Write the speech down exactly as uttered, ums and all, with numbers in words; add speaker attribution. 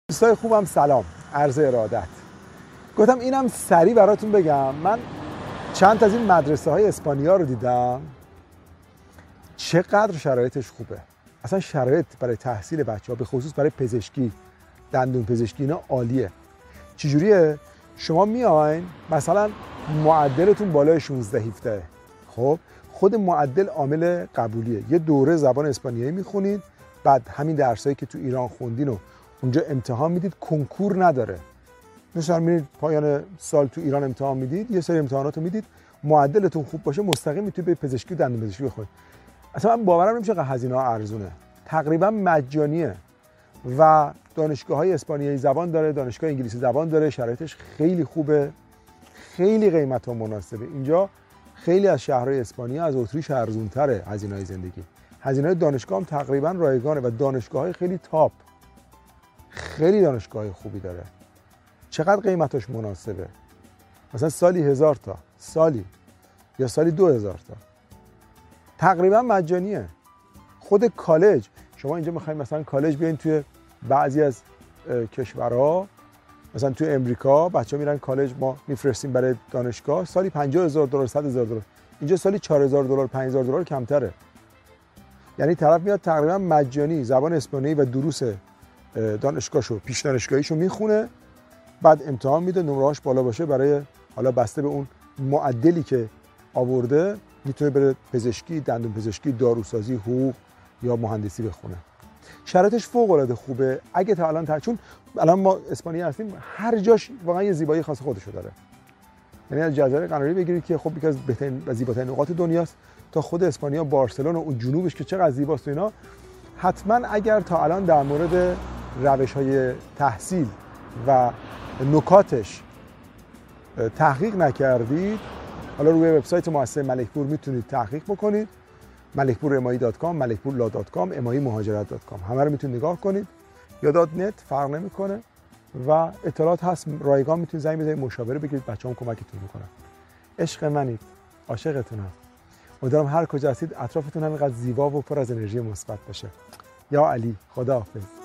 Speaker 1: دوستای خوبم سلام، عرض ارادت. گفتم اینم سریع براتون بگم. من چند تا از این مدرسه های اسپانیا رو دیدم، چقدر شرایطش خوبه. اصلا شرایط برای تحصیل بچه ها به خصوص برای پزشکی، دندون پزشکی اینا عالیه. چجوریه؟ شما میاین مثلا معدلتون بالای شانزده هفده، خب خود معدل عامل قبولیه. یه دوره زبان اسپانیایی میخونید، بعد همین درسایی که تو ایران خوندین و اونجا امتحان میدید، کنکور نداره. مثلا میرید پایان سال تو ایران امتحان میدید، یه سری امتحانات رو میدید، معدلتون خوب باشه مستقیم میتونید به پزشکی و دندون پزشکی بخونید. اصلا من باورم نمیشه که هزینه ها ارزونه، تقریبا مجانیه و دانشگاه‌های اسپانیایی زبان داره، دانشگاه انگلیسی زبان داره، شرایطش خیلی خوبه، خیلی قیمت‌ها مناسبه. اینجا خیلی از شهرهای اسپانیا از اتریش ارزون‌تره هزینه‌های زندگی. هزینه‌های دانشگاه هم تقریبا رایگانه و دانشگاه‌های خیلی تاپ، خیلی دانشگاه خوبی داره. چقدر قیمتش مناسبه؟ مثلا سالی هزار تا، سالی یا سالی دو هزار تا، تقریبا مجانیه. خود کالج، شما اینجا میخواین مثلا کالج بیاین توی بعضی از کشورها، مثلا توی امریکا بچه ها میرن کالج، ما میفرستیم برای دانشگاه، سالی پنجاه هزار دلار، صد هزار دلار. اینجا سالی چهار هزار دلار، پنج هزار دلار کمتره. یعنی طرف میاد تقریبا مجانی زبان اسپانیایی و دروس دانشگاهشو، پیش دانشگاهیشو میخونه، بعد امتحان میده، نمره‌هاش بالا باشه، برای حالا بسته به اون معدلی که آورده میتونه بره پزشکی، دندون پزشکی، داروسازی، حقوق یا مهندسی بخونه. شرایطش فوق العاده خوبه. اگه تا الان تا چون الان ما اسپانیا هستیم، هر جاش واقعا یه زیبایی خاص خودشو داره. یعنی از جزایر قناری بگیرید که خب یکی از بهترین و زیباترین نقاط دنیاست، تا خود اسپانیا، بارسلون و اون جنوبش که چقدر زیباست و اینا. حتما اگر تا الان در مورد روش‌های تحصیل و نکاتش تحقیق نکردید، حالا روی وبسایت مؤسسه ملکپور میتونید تحقیق بکنید، ملکپور امایی دات کام، ملکپور لا دات کام، امایی مهاجرت دات کام، همه رو میتونید نگاه کنید، یا دات نت، فرق نمیکنه و اطلاعات هست، رایگان میتونید زنگ بزنید، مشاوره بگیرید، بچه‌ام کمکتون میکنن. عشق منید، عاشقتونم. امیدوارم هر کجا هستید اطرافتون همینقدر زیبا و پر از انرژی مثبت باشه. یا علی، خداحافظ.